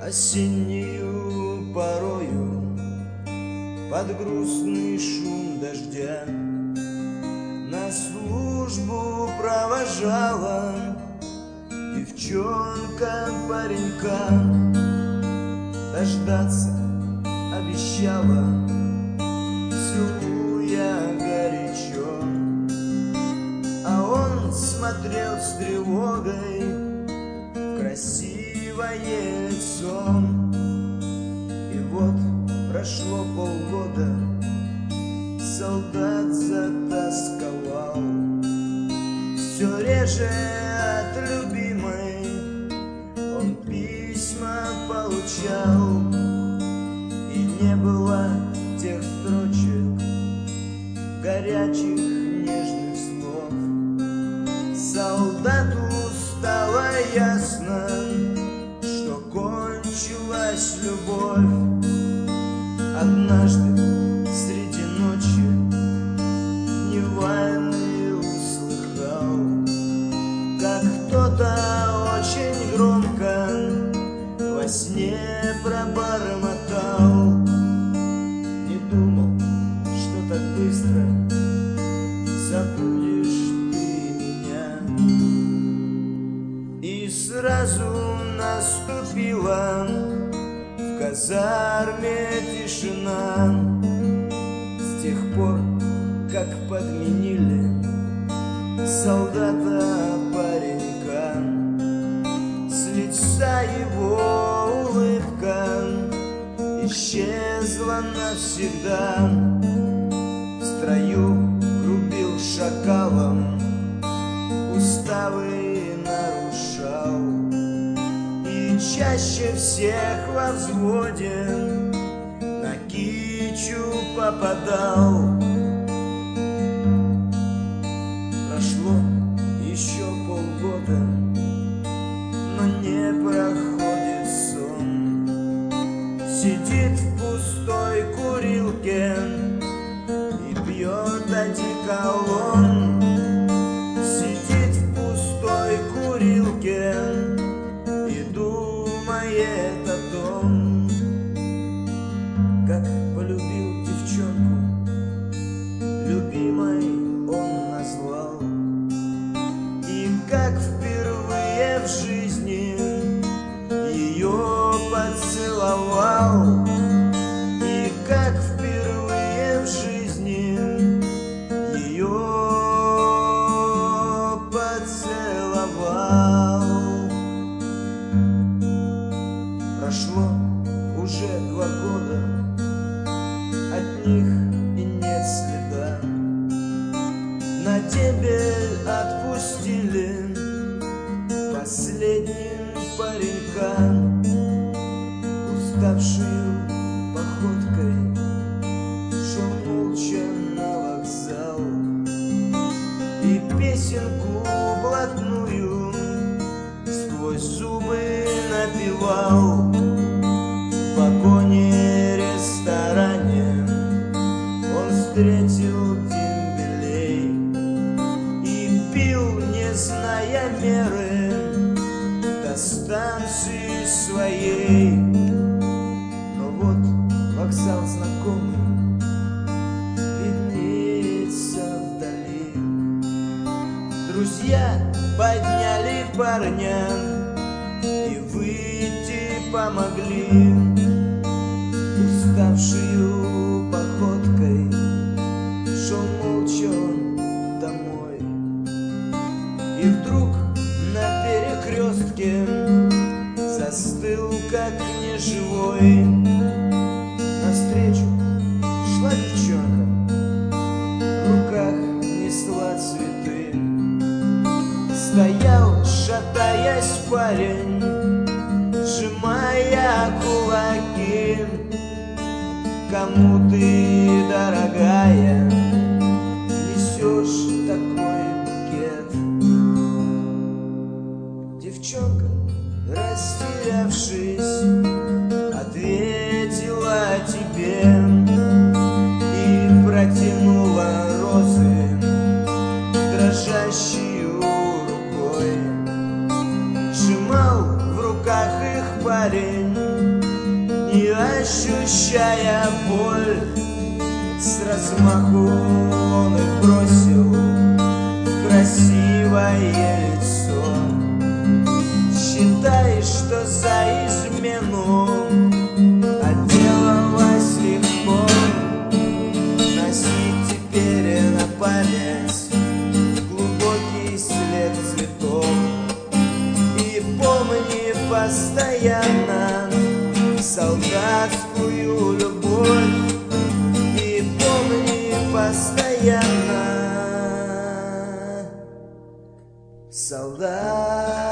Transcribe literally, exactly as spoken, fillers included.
Осеннею порою под грустный шум дождя на службу провожала девчонка паренька. Дождаться обещала, целуя горячо, а он смотрел с тревогой в красивое лицо. И вот прошло полгода, солдат затасковал, все реже от любимой он письма получал. И не было тех строчек, горячих нежных слов. Солдату стало ясно, что кончилась любовь. Однажды среди ночи невольный услыхал, как кто-то очень громко во сне пробормотал. Не думал, что так быстро забудешь ты меня. И сразу наступила в казарме тишина. С тех пор, как подменили солдата паренька, с лица его улыбка исчезла навсегда. В строю рубил шакалом, уставы нарушал, и чаще всех во взводе на кичу попадал. Прошло еще полгода, но не проходит сон. Сидит в пустой курилке и пьет одеколон. Сидит в пустой курилке и думает о том, как полюбил девчонку, любимой он назвал. И как впервые в жизни ее поцеловал. И как впервые в жизни ее поцеловал. Прошло уже два года, от них и нет следа. На тебе отпустили последним паренька. Уставшую походкой шел молча на вокзал, и песенку блатную сквозь зубы напевал. В вагоне-ресторане он встретил дембелей и пил, не зная меры, до станции своей. Но вот вокзал знакомый виднеется вдали. Друзья подняли парня и выйти помогли. Уставшую походкой шел молча он домой. И вдруг на перекрестке застыл, как неживой. Навстречу шла девчонка, в руках несла цветы. Стоял, шатаясь, парень, сжимая кулаки. Кому ты, дорогая, несешь такой букет? Девчонка, растерявшись, ответила тебе и протянула розы дрожащую рукой. Сжимал в руках их парень, прощая боль, с размаху он их бросил в красивое лицо. Считай, что за измену отделалась легко. Носи теперь на память глубокий след цветов. И помни постоянно солдатскую любовь. И помни постоянно солдат.